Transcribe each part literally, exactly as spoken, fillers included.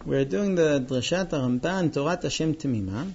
We're doing the Drashat Ramban, Torat Hashem Temima,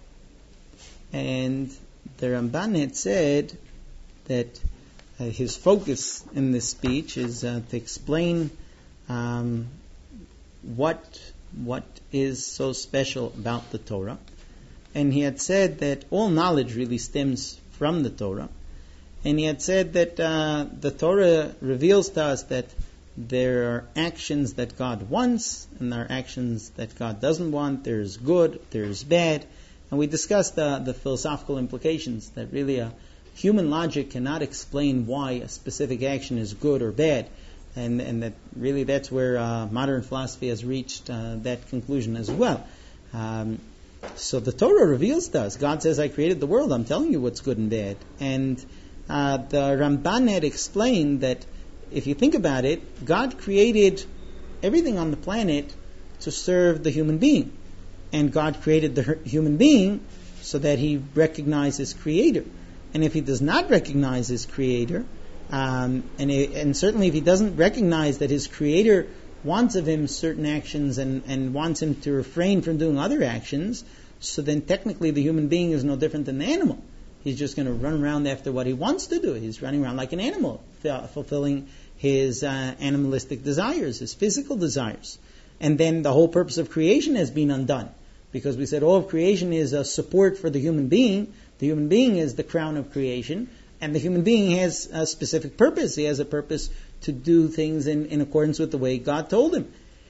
and the Ramban had said that uh, his focus in this speech is uh, to explain um, what what is so special about the Torah. And he had said that all knowledge really stems from the Torah. And he had said that uh, the Torah reveals to us that there are actions that God wants, and there are actions that God doesn't want. There's good, there's bad. And we discussed uh, the philosophical implications, that really a human logic cannot explain why a specific action is good or bad. And, and that really that's where uh, modern philosophy has reached uh, that conclusion as well. Um, so the Torah reveals to us. God says, I created the world. I'm telling you what's good and bad. And uh, the Ramban had explained that if you think about it, God created everything on the planet to serve the human being. And God created the human being so that he recognizes Creator. And if he does not recognize his Creator, um, and, it, and certainly if he doesn't recognize that his Creator wants of him certain actions and, and wants him to refrain from doing other actions, so then technically the human being is no different than the animal. He's just going to run around after what he wants to do. He's running around like an animal, fulfilling his uh, animalistic desires, his physical desires. And then the whole purpose of creation has been undone. Because we said all of creation is a support for the human being. The human being is the crown of creation. And the human being has a specific purpose. He has a purpose to do things in, in accordance with the way God told him.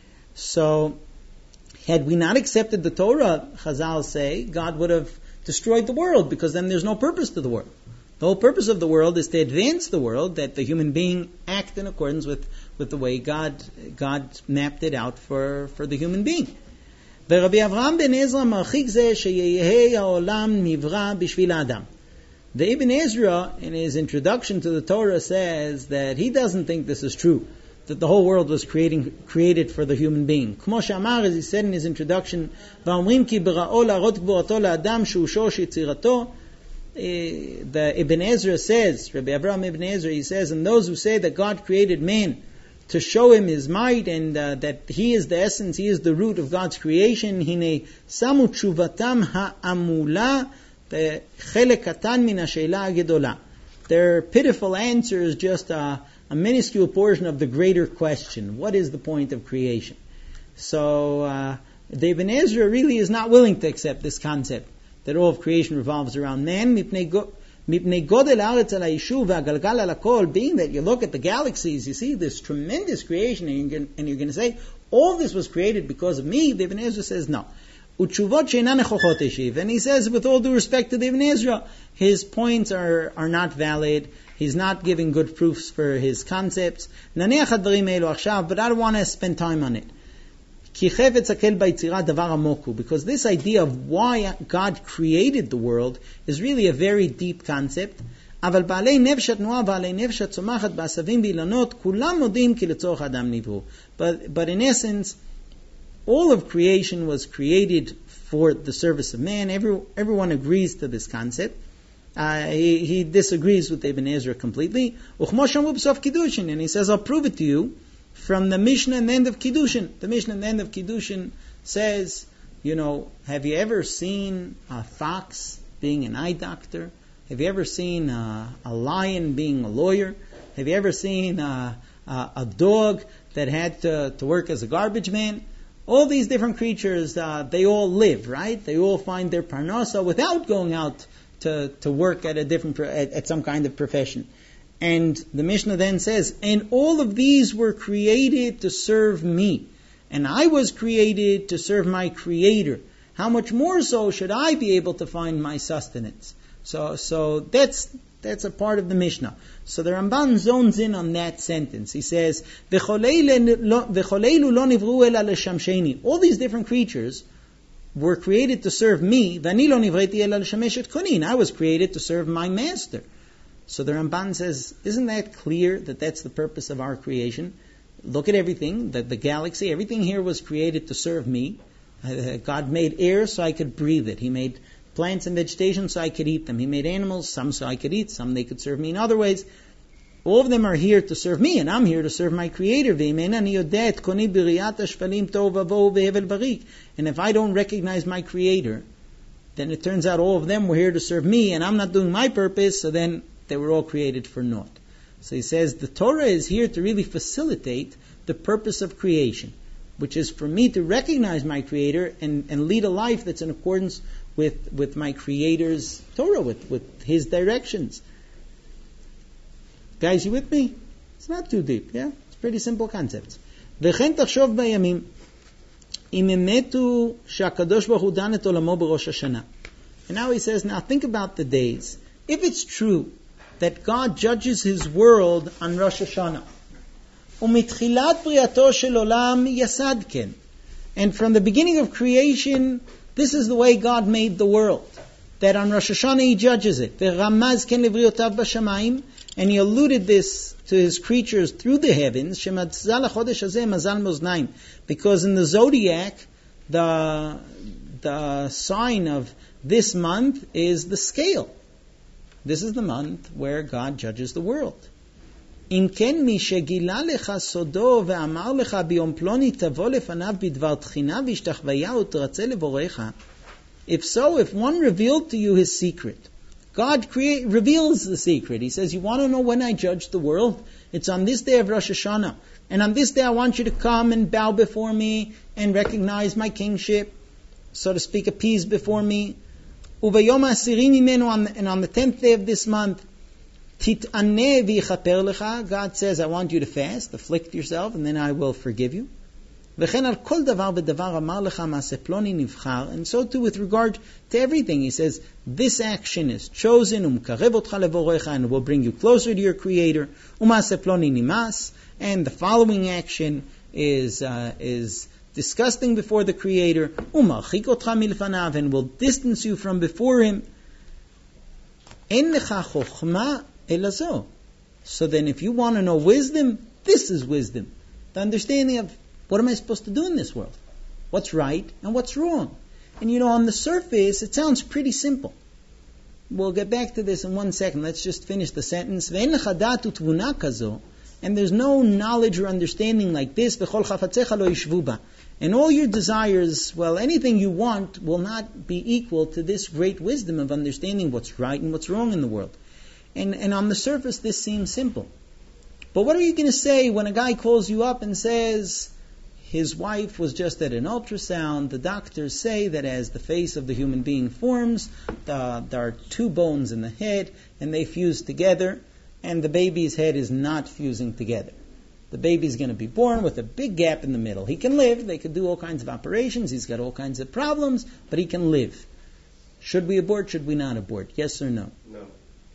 So, had we not accepted the Torah, Chazal say, God would have destroyed the world, because then there's no purpose to the world. The whole purpose of the world is to advance the world, that the human being act in accordance with, with the way God God mapped it out for, for the human being. ורבי אברהם בן עזרא מרחיק זה שיהי העולם נברא בשביל האדם. The Ibn Ezra, in his introduction to the Torah, says that he doesn't think this is true, that the whole world was creating, created for the human being. כמו שאמר, as he said in his introduction, ואומרים כי בראו להראות גבורתו לאדם שהוא שורש יצירתו. The Ibn Ezra says, Rabbi Avraham Ibn Ezra, he says, and those who say that God created man to show him his might and uh, that he is the essence, he is the root of God's creation, hine samu tshuvatam ha'amula chelek katan min ha'sheila ha'gedola. Their pitiful answer is just a, a minuscule portion of the greater question. What is the point of creation? So uh, the Ibn Ezra really is not willing to accept this concept, that all of creation revolves around man. Being that you look at the galaxies, you see this tremendous creation, and you're, and you're going to say, all this was created because of me. The Ibn Ezra says, no. And he says, with all due respect to the Ibn Ezra, his points are, are not valid. He's not giving good proofs for his concepts. But I don't want to spend time on it. Because this idea of why God created the world is really a very deep concept. But, but in essence, all of creation was created for the service of man. Every, everyone agrees to this concept. Uh, he, he disagrees with Ibn Ezra completely. And he says, I'll prove it to you from the Mishnah and the end of Kiddushin. The Mishnah and the end of Kiddushin says, you know, have you ever seen a fox being an eye doctor? Have you ever seen a, a lion being a lawyer? Have you ever seen a, a, a dog that had to, to work as a garbage man? All these different creatures, uh, they all live, right? They all find their parnasa without going out to, to work at a different at, at some kind of profession. And the Mishnah then says, and all of these were created to serve me. And I was created to serve my Creator. How much more so should I be able to find my sustenance? So, so that's, that's a part of the Mishnah. So the Ramban zones in on that sentence. He says, all these different creatures were created to serve me. I was created to serve my master. So the Ramban says, isn't that clear that that's the purpose of our creation? Look at everything, that the galaxy, everything here was created to serve me. Uh, God made air so I could breathe it. He made plants and vegetation so I could eat them. He made animals, some so I could eat, some they could serve me in other ways. All of them are here to serve me, and I'm here to serve my Creator. And if I don't recognize my Creator, then it turns out all of them were here to serve me, and I'm not doing my purpose, so then they were all created for naught. So he says the Torah is here to really facilitate the purpose of creation, which is for me to recognize my Creator and, and lead a life that's in accordance with, with my Creator's Torah, with, with His directions. Guys, you with me? It's not too deep, yeah? It's pretty simple concepts. וכן תחשוב בימים אם אמת שהקדוש ברוך הוא דן את עולמו בראש השנה. And now he says, now think about the days. If it's true that God judges His world on Rosh Hashanah, ומתחילת בריאתו של עולם יסד כן. And from the beginning of creation, this is the way God made the world. That on Rosh Hashanah He judges it. ורמז כן לבריאותיו בשמיים, and He alluded this to His creatures through the heavens, שמזל החודש הזה מזל מאזניים. Because in the zodiac, the, the sign of this month is the scale. This is the month where God judges the world. אם כן מי שגילה לך סודו ואמר לך ביום פלוני תבוא לפניו בדבר תחינה והשתחוויה ותרצה לבורך. If so, if one revealed to you his secret, God create, reveals the secret. He says, you want to know when I judge the world? It's on this day of Rosh Hashanah. And on this day I want you to come and bow before me and recognize my kingship, so to speak, appease before me. וביום העשירי ממנו, and on the tenth day of this month, תתענה ויכפר לך. God says, I want you to fast, afflict yourself, and then I will forgive you. וכן על כל דבר ודבר אמר לך מעשה פלוני נבחר. And so too with regard to everything, he says, this action is chosen, ומקרב אותך לבורך, and will bring you closer to your Creator. ומעשה פלוני נמאס, and the following action is uh, is disgusting before the Creator. ומרחיק אותך מלפניו, and will distance you from before Him. אין לך חוכמה אלא זו. So then if you want to know wisdom, this is wisdom. The understanding of what am I supposed to do in this world? What's right and what's wrong? And you know, on the surface, it sounds pretty simple. We'll get back to this in one second. Let's just finish the sentence. ואין לך דעת ותבונה כזו, and there's no knowledge or understanding like this. וכל חפציך לא ישבו בה. And all your desires, well, anything you want will not be equal to this great wisdom of understanding what's right and what's wrong in the world. And, and on the surface, this seems simple. But what are you going to say when a guy calls you up and says his wife was just at an ultrasound, the doctors say that as the face of the human being forms, the, there are two bones in the head, and they fuse together, and the baby's head is not fusing together. The baby's going to be born with a big gap in the middle. He can live. They could do all kinds of operations. He's got all kinds of problems, but he can live. Should we abort? Should we not abort? Yes or no? No.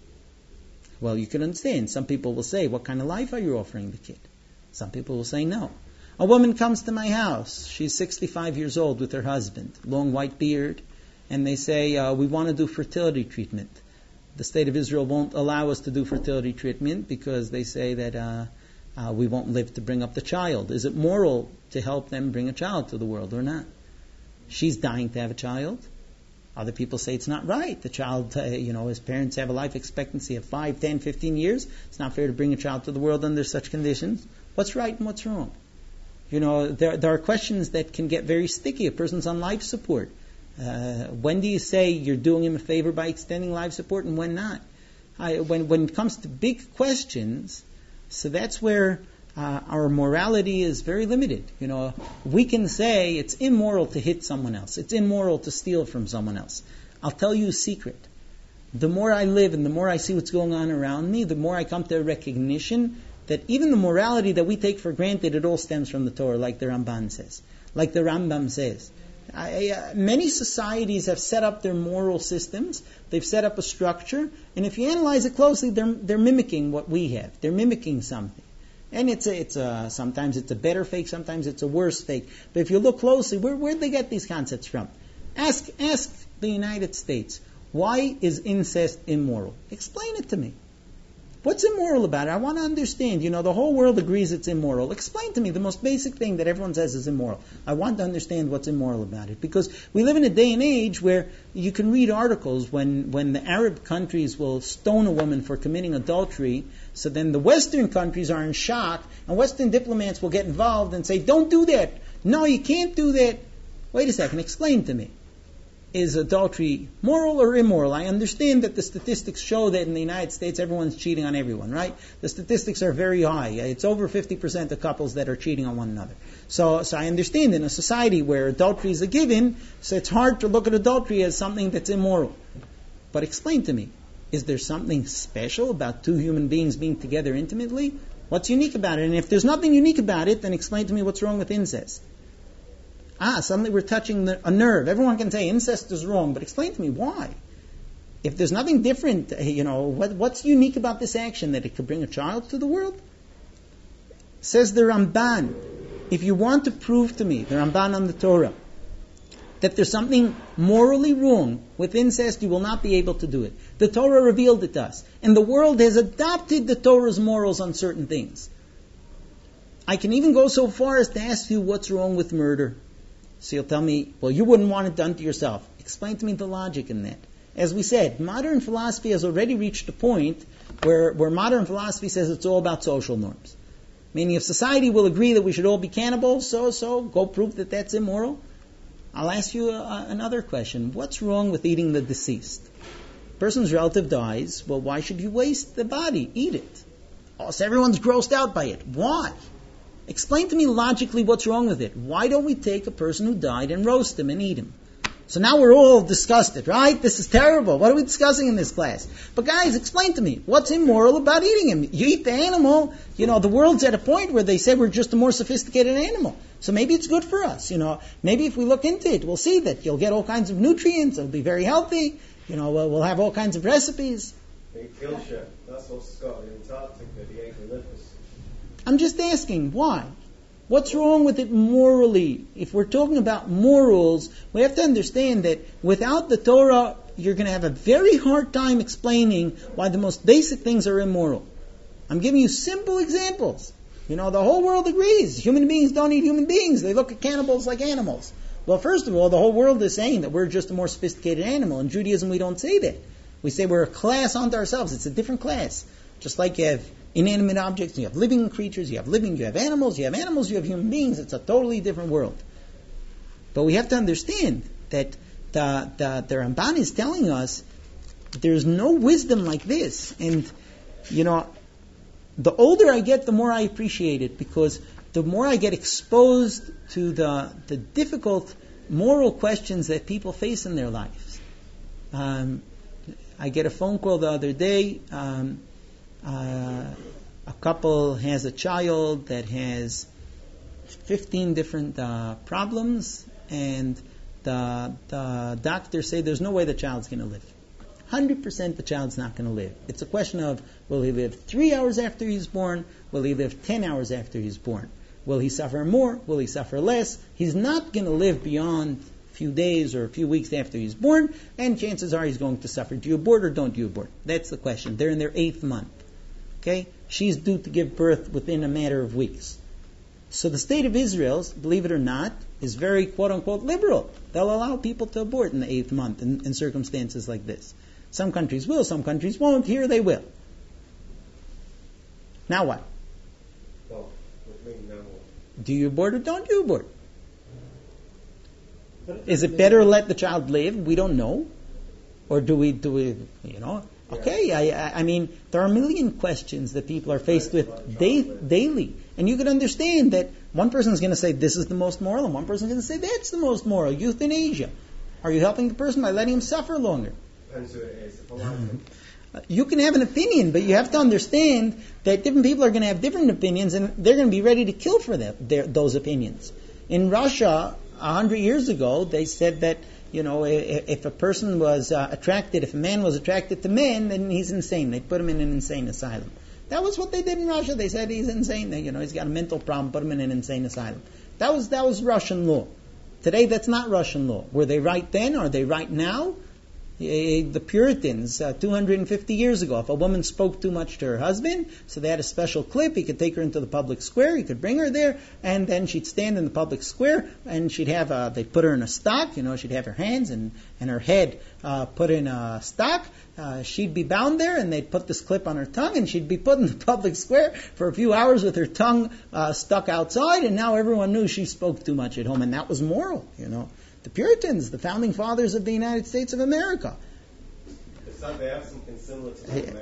Well, you can understand. Some people will say, what kind of life are you offering the kid? Some people will say no. A woman comes to my house. She's sixty-five years old with her husband, long white beard, and they say, uh, we want to do fertility treatment. The state of Israel won't allow us to do fertility treatment because they say that uh, uh, we won't live to bring up the child. Is it moral to help them bring a child to the world or not? She's dying to have a child. Other people say it's not right. The child, uh, you know, his parents have a life expectancy of five, ten, fifteen years. It's not fair to bring a child to the world under such conditions. What's right and what's wrong? You know, there, there are questions that can get very sticky. A person's on life support. Uh, when do you say you're doing him a favor by extending life support and when not? I, when, when it comes to big questions, so that's where uh, our morality is very limited. You know, we can say it's immoral to hit someone else. It's immoral to steal from someone else. I'll tell you a secret. The more I live and the more I see what's going on around me, the more I come to a recognition that even the morality that we take for granted, it all stems from the Torah, like the Ramban says, like the Rambam says. I, uh, many societies have set up their moral systems. They've set up a structure, and if you analyze it closely, they're they're mimicking what we have. They're mimicking something, and it's a, it's a sometimes it's a better fake, sometimes it's a worse fake. But if you look closely, where where did they get these concepts from? Ask ask the United States, why is incest immoral? Explain it to me. What's immoral about it? I want to understand. You know, the whole world agrees it's immoral. Explain to me the most basic thing that everyone says is immoral. I want to understand what's immoral about it. Because we live in a day and age where you can read articles when, when the Arab countries will stone a woman for committing adultery. So then the Western countries are in shock, and Western diplomats will get involved and say, don't do that. No, you can't do that. Wait a second, explain to me. Is adultery moral or immoral? I understand that the statistics show that in the United States everyone's cheating on everyone, right? The statistics are very high. It's over fifty percent of couples that are cheating on one another. So, so I understand in a society where adultery is a given, so it's hard to look at adultery as something that's immoral. But explain to me, is there something special about two human beings being together intimately? What's unique about it? And if there's nothing unique about it, then explain to me what's wrong with incest. Ah, suddenly we're touching the, a nerve. Everyone can say incest is wrong, but explain to me why. If there's nothing different, you know, what, what's unique about this action that it could bring a child to the world? Says the Ramban, if you want to prove to me, the Ramban on the Torah, that there's something morally wrong with incest, you will not be able to do it. The Torah revealed it to us. And the world has adopted the Torah's morals on certain things. I can even go so far as to ask you what's wrong with murder. So you'll tell me, well, you wouldn't want it done to yourself. Explain to me the logic in that. As we said, modern philosophy has already reached a point where, where modern philosophy says it's all about social norms. Meaning if society will agree that we should all be cannibals, so, so, go prove that that's immoral. I'll ask you a, another question. What's wrong with eating the deceased? Person's relative dies, well, why should you waste the body? Eat it. Oh, so everyone's grossed out by it. Why? Explain to me logically what's wrong with it. Why don't we take a person who died and roast him and eat him? So now we're all disgusted, right? This is terrible. What are we discussing in this class? But guys, explain to me, what's immoral about eating him? You eat the animal, you know, the world's at a point where they say we're just a more sophisticated animal. So maybe it's good for us, you know. Maybe if we look into it, we'll see that you'll get all kinds of nutrients, it'll be very healthy, you know, we'll, we'll have all kinds of recipes. They kill shit. That's what Scott in Antarctica, the eucalyptus. I'm just asking, why? What's wrong with it morally? If we're talking about morals, we have to understand that without the Torah, you're going to have a very hard time explaining why the most basic things are immoral. I'm giving you simple examples. You know, the whole world agrees. Human beings don't eat human beings. They look at cannibals like animals. Well, first of all, the whole world is saying that we're just a more sophisticated animal. In Judaism, we don't say that. We say we're a class unto ourselves. It's a different class. Just like you have inanimate objects, you have living creatures, you have living, you have animals, you have animals, you have human beings. It's a totally different world. But we have to understand that the, the, the Ramban is telling us there's no wisdom like this. And, you know, the older I get, the more I appreciate it, because the more I get exposed to the, the difficult moral questions that people face in their lives. Um, I get a phone call the other day. Um, Uh, a couple has a child that has fifteen different uh, problems, and the, the doctors say there's no way the child's going to live. one hundred percent the child's not going to live. It's a question of, will he live three hours after he's born? Will he live ten hours after he's born? Will he suffer more? Will he suffer less? He's not going to live beyond a few days or a few weeks after he's born, and chances are he's going to suffer. Do you abort or don't you abort? That's the question. They're in their eighth month. Okay? She's due to give birth within a matter of weeks. So the state of Israel, believe it or not, is very quote-unquote liberal. They'll allow people to abort in the eighth month in, in circumstances like this. Some countries will, some countries won't. Here they will. Now what? Well, with me, now what? Do you abort or don't you abort? Is it better to let the child live? We don't know. Or do we, do we, you know... Okay, I, I mean, there are a million questions that people are faced with day, daily. And you can understand that one person is going to say this is the most moral, and one person is going to say that's the most moral. Euthanasia. Are you helping the person by letting him suffer longer? Depends who it is. If I like him. You can have an opinion, but you have to understand that different people are going to have different opinions, and they're going to be ready to kill for them, their, those opinions. In Russia, a hundred years ago, they said that, you know, if, if a person was uh, attracted, if a man was attracted to men, then he's insane. They put him in an insane asylum. That was what they did in Russia. They said he's insane. They, you know, he's got a mental problem. Put him in an insane asylum. That was that was Russian law. Today, that's not Russian law. Were they right then? Are they right now? The Puritans, uh, two hundred fifty years ago, if a woman spoke too much to her husband, so they had a special clip, he could take her into the public square, he could bring her there, and then she'd stand in the public square, and she'd have, a, they'd put her in a stock, you know, she'd have her hands and, and her head uh, put in a stock, uh, she'd be bound there, and they'd put this clip on her tongue, and she'd be put in the public square for a few hours with her tongue uh, stuck outside, and now everyone knew she spoke too much at home, and that was moral, you know. The Puritans, the founding fathers of the United States of America. It's not, they have something similar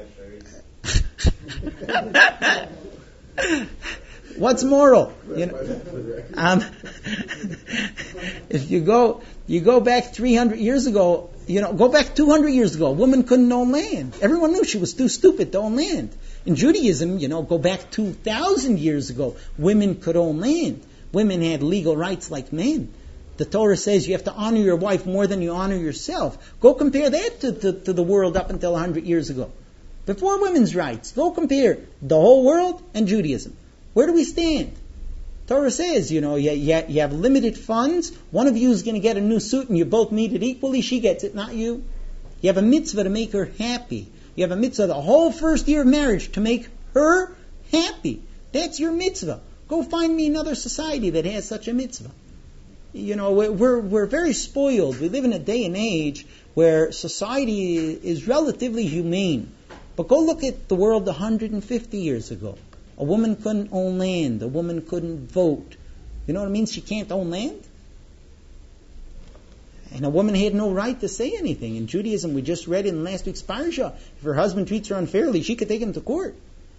to the What's moral? You know, um, if you go, you go back three hundred years ago, you know, go back two hundred years ago, a woman couldn't own land. Everyone knew she was too stupid to own land. In Judaism, you know, go back two thousand years ago, women could own land. Women had legal rights like men. The Torah says you have to honor your wife more than you honor yourself. Go compare that to, to, to the world up until one hundred years ago. Before women's rights, go compare the whole world and Judaism. Where do we stand? Torah says, you know, you, you, you have limited funds. One of you is going to get a new suit and you both need it equally. She gets it, not you. You have a mitzvah to make her happy. You have a mitzvah the whole first year of marriage to make her happy. That's your mitzvah. Go find me another society that has such a mitzvah. You know, we're we're very spoiled. We live in a day and age where society is relatively humane. But go look at the world one hundred fifty years ago. A woman couldn't own land. A woman couldn't vote. You know what it means? She can't own land. And a woman had no right to say anything. In Judaism, we just read in last week's parasha, if her husband treats her unfairly, she could take him to court.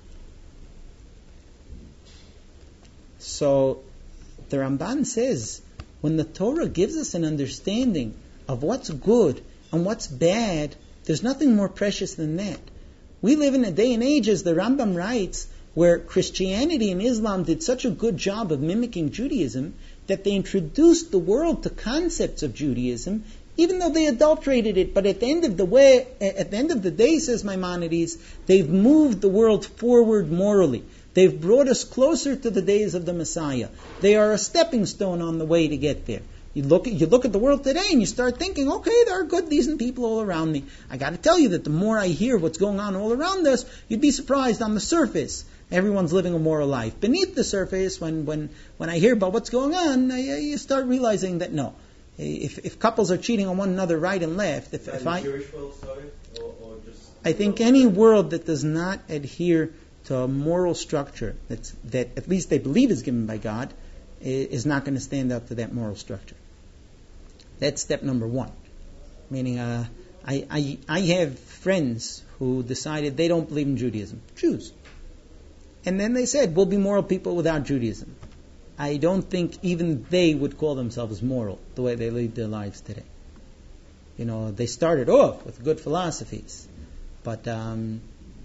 So the Ramban says, when the Torah gives us an understanding of what's good and what's bad, there's nothing more precious than that. We live in a day and age, as the Rambam writes, where Christianity and Islam did such a good job of mimicking Judaism that they introduced the world to concepts of Judaism, even though they adulterated it. But at the end of the way, at the end of the day, says Maimonides, they've moved the world forward morally. They've brought us closer to the days of the Messiah. They are a stepping stone on the way to get there. You look at, you look at the world today and you start thinking, okay, there are good, decent people all around me. I got to tell you that the more I hear what's going on all around us, you'd be surprised. On the surface, everyone's living a moral life. Beneath the surface, when when, when I hear about what's going on, I, you start realizing that no. If, if couples are cheating on one another right and left, if, if I, Jewish world, sorry, or, or just I think any world that does not adhere to a moral structure that's, that at least they believe is given by God is not going to stand up to that moral structure. That's step number one. Meaning, uh, I, I I have friends who decided they don't believe in Judaism. Jews. And then they said, we'll be moral people without Judaism. I don't think even they would call themselves moral the way they lead their lives today. You know, they started off with good philosophies. But um,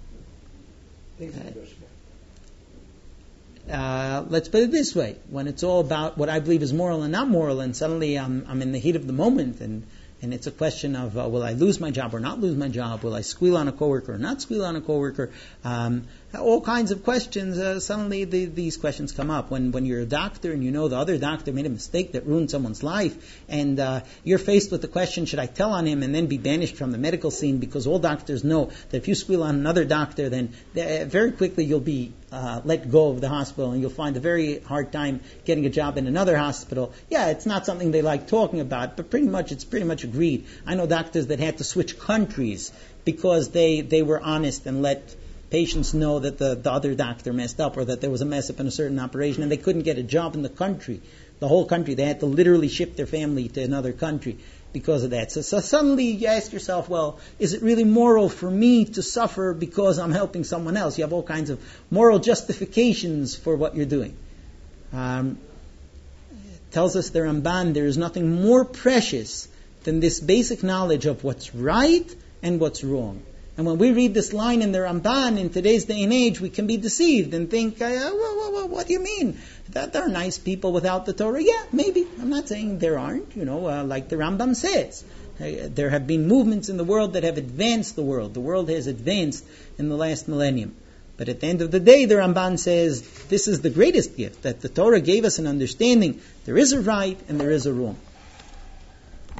Uh, let's put it this way. When it's all about what I believe is moral and not moral, and suddenly I'm, I'm in the heat of the moment, and, and it's a question of, uh, will I lose my job or not lose my job? Will I squeal on a coworker or not squeal on a coworker? Um, all kinds of questions. Uh, suddenly the, these questions come up. When when you're a doctor and you know the other doctor made a mistake that ruined someone's life, and uh, you're faced with the question, should I tell on him and then be banished from the medical scene? Because all doctors know that if you squeal on another doctor, then uh, very quickly you'll be uh, let go of the hospital, and you'll find a very hard time getting a job in another hospital. Yeah, it's not something they like talking about, but pretty much it's pretty much agreed. I know doctors that had to switch countries because they, they were honest and let patients know that the, the other doctor messed up or that there was a mess up in a certain operation, and they couldn't get a job in the country, the whole country. They had to literally ship their family to another country because of that. So, so suddenly you ask yourself, well, is it really moral for me to suffer because I'm helping someone else? You have all kinds of moral justifications for what you're doing. Um, tells us the Ramban, there is nothing more precious than this basic knowledge of what's right and what's wrong. And when we read this line in the Ramban in today's day and age, we can be deceived and think, uh, well, well, well, what do you mean? That there are nice people without the Torah? Yeah, maybe. I'm not saying there aren't, you know, uh, like the Rambam says. Uh, there have been movements in the world that have advanced the world. The world has advanced in the last millennium. But at the end of the day, the Ramban says, this is the greatest gift, that the Torah gave us an understanding. There is a right and there is a wrong.